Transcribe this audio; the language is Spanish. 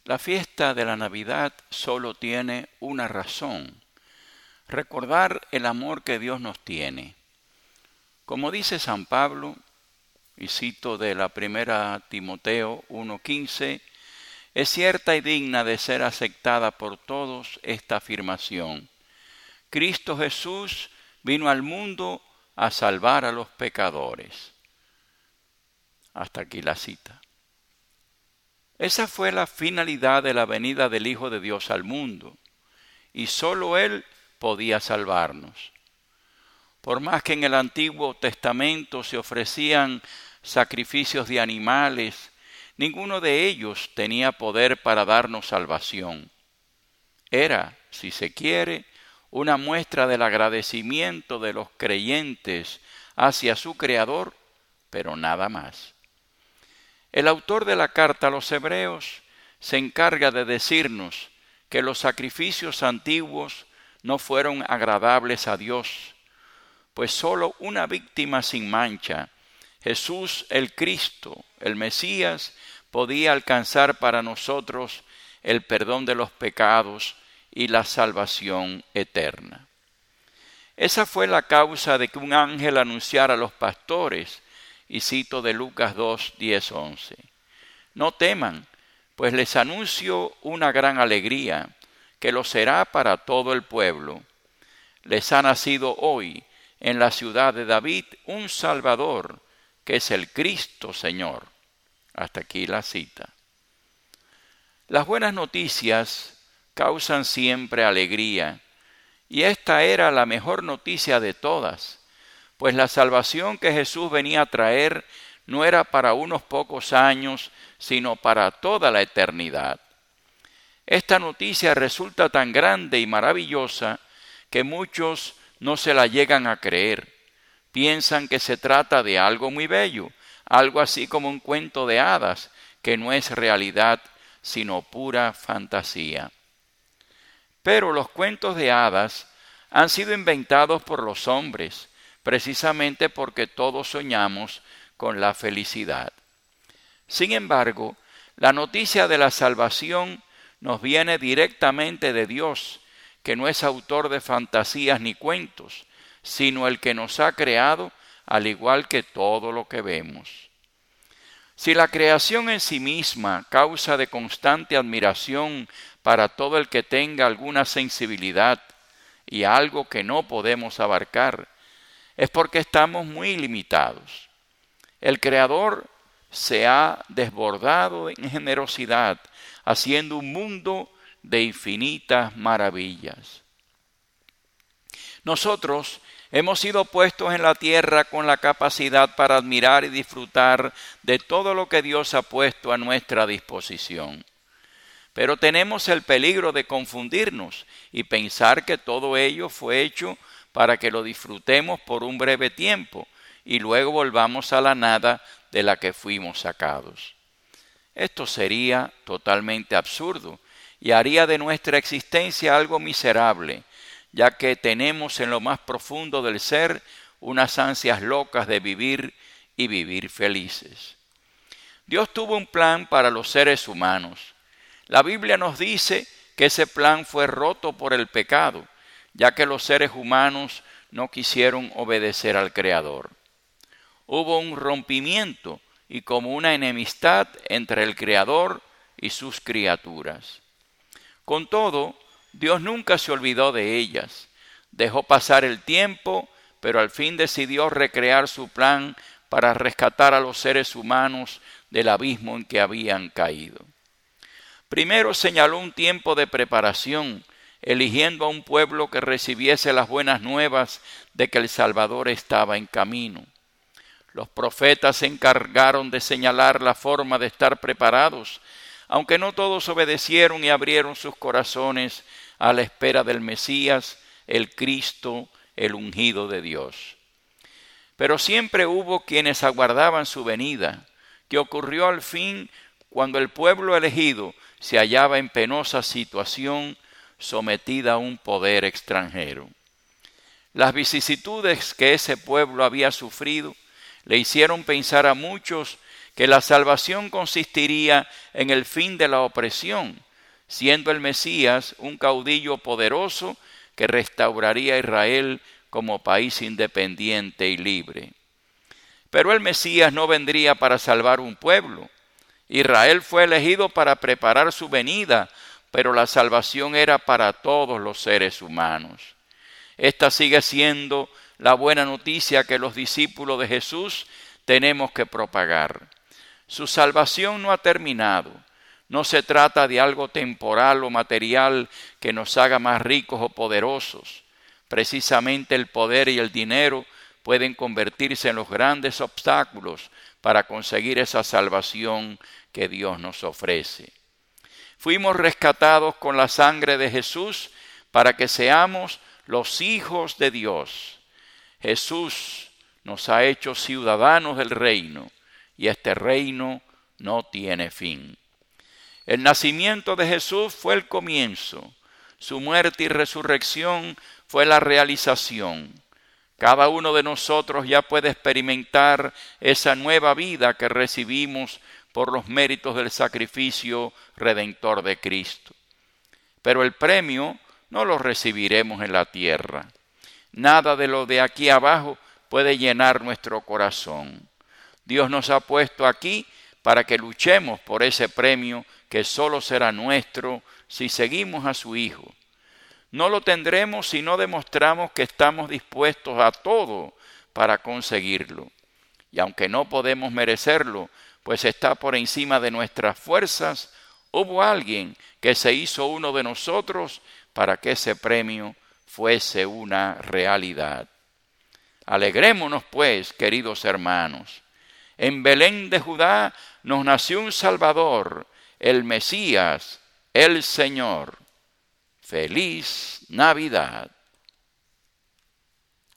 La fiesta de la Navidad solo tiene una razón: recordar el amor que Dios nos tiene. Como dice San Pablo, y cito de la primera Timoteo 1:15, es cierta y digna de ser aceptada por todos esta afirmación: Cristo Jesús vino al mundo a salvar a los pecadores. Hasta aquí la cita. Esa fue la finalidad de la venida del Hijo de Dios al mundo, y sólo Él podía salvarnos. Por más que en el Antiguo Testamento se ofrecían sacrificios de animales, ninguno de ellos tenía poder para darnos salvación. Era, si se quiere, una muestra del agradecimiento de los creyentes hacia su Creador, pero nada más. El autor de la carta a los Hebreos se encarga de decirnos que los sacrificios antiguos no fueron agradables a Dios, pues sólo una víctima sin mancha, Jesús el Cristo, el Mesías, podía alcanzar para nosotros el perdón de los pecados y la salvación eterna. Esa fue la causa de que un ángel anunciara a los pastores, y cito de Lucas 2, 10, 11. No teman, pues les anuncio una gran alegría, que lo será para todo el pueblo. Les ha nacido hoy en la ciudad de David un Salvador, que es el Cristo Señor. Hasta aquí la cita. Las buenas noticias causan siempre alegría, y esta era la mejor noticia de todas, pues la salvación que Jesús venía a traer no era para unos pocos años, sino para toda la eternidad. Esta noticia resulta tan grande y maravillosa que muchos no se la llegan a creer. Piensan que se trata de algo muy bello, algo así como un cuento de hadas, que no es realidad, sino pura fantasía. Pero los cuentos de hadas han sido inventados por los hombres, precisamente porque todos soñamos con la felicidad. Sin embargo, la noticia de la salvación nos viene directamente de Dios, que no es autor de fantasías ni cuentos, sino el que nos ha creado, al igual que todo lo que vemos. Si la creación en sí misma causa de constante admiración para todo el que tenga alguna sensibilidad y algo que no podemos abarcar, es porque estamos muy limitados. El Creador se ha desbordado en generosidad, haciendo un mundo de infinitas maravillas. Nosotros hemos sido puestos en la tierra con la capacidad para admirar y disfrutar de todo lo que Dios ha puesto a nuestra disposición. Pero tenemos el peligro de confundirnos y pensar que todo ello fue hecho para que lo disfrutemos por un breve tiempo y luego volvamos a la nada de la que fuimos sacados. Esto sería totalmente absurdo y haría de nuestra existencia algo miserable, ya que tenemos en lo más profundo del ser unas ansias locas de vivir y vivir felices. Dios tuvo un plan para los seres humanos. La Biblia nos dice que ese plan fue roto por el pecado, ya que los seres humanos no quisieron obedecer al Creador. Hubo un rompimiento y como una enemistad entre el Creador y sus criaturas. Con todo, Dios nunca se olvidó de ellas. Dejó pasar el tiempo, pero al fin decidió recrear su plan para rescatar a los seres humanos del abismo en que habían caído. Primero señaló un tiempo de preparación, eligiendo a un pueblo que recibiese las buenas nuevas de que el Salvador estaba en camino. Los profetas se encargaron de señalar la forma de estar preparados, aunque no todos obedecieron y abrieron sus corazones a la espera del Mesías, el Cristo, el ungido de Dios. Pero siempre hubo quienes aguardaban su venida, que ocurrió al fin cuando el pueblo elegido se hallaba en penosa situación, sometida a un poder extranjero. Las vicisitudes que ese pueblo había sufrido le hicieron pensar a muchos que la salvación consistiría en el fin de la opresión, siendo el Mesías un caudillo poderoso que restauraría a Israel como país independiente y libre. Pero el Mesías no vendría para salvar un pueblo. Israel fue elegido para preparar su venida, pero la salvación era para todos los seres humanos. Esta sigue siendo la buena noticia que los discípulos de Jesús tenemos que propagar. Su salvación no ha terminado. No se trata de algo temporal o material que nos haga más ricos o poderosos. Precisamente el poder y el dinero pueden convertirse en los grandes obstáculos para conseguir esa salvación que Dios nos ofrece. Fuimos rescatados con la sangre de Jesús para que seamos los hijos de Dios. Jesús nos ha hecho ciudadanos del reino y este reino no tiene fin. El nacimiento de Jesús fue el comienzo. Su muerte y resurrección fue la realización. Cada uno de nosotros ya puede experimentar esa nueva vida que recibimos por los méritos del sacrificio redentor de Cristo. Pero el premio no lo recibiremos en la tierra. Nada de lo de aquí abajo puede llenar nuestro corazón. Dios nos ha puesto aquí para que luchemos por ese premio que solo será nuestro si seguimos a su Hijo. No lo tendremos si no demostramos que estamos dispuestos a todo para conseguirlo. Y aunque no podemos merecerlo, pues está por encima de nuestras fuerzas, hubo alguien que se hizo uno de nosotros para que ese premio fuese una realidad. Alegrémonos pues, queridos hermanos. En Belén de Judá nos nació un Salvador, el Mesías, el Señor. ¡Feliz Navidad!